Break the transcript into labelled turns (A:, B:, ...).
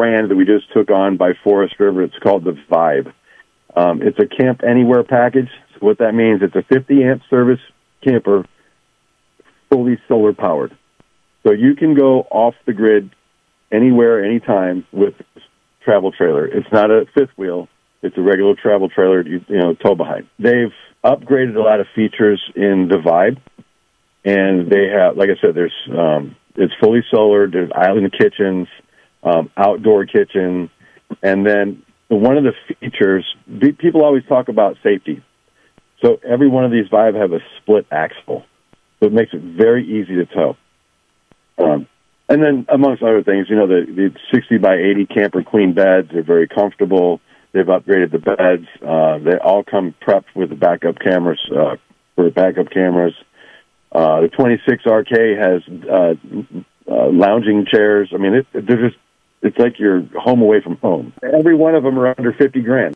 A: brand that we just took on by Forest River. It's called the Vibe. It's a Camp Anywhere package. So what that means, it's a 50-amp service camper, fully solar powered. So you can go off the grid anywhere, anytime with this travel trailer. It's not a fifth wheel. It's a regular travel trailer, tow behind. They've upgraded a lot of features in the Vibe, and they have, like I said, it's fully solar. There's island kitchens, outdoor kitchen, and then one of the features, people always talk about safety. So every one of these Vibe have a split axle, so it makes it very easy to tow. And then, amongst other things, the 60 by 80 camper queen beds are very comfortable. They've upgraded the beds. They all come prepped with the backup cameras for backup cameras. The 26RK has lounging chairs. I mean, it's like you're home away from home. Every one of them are under $50,000.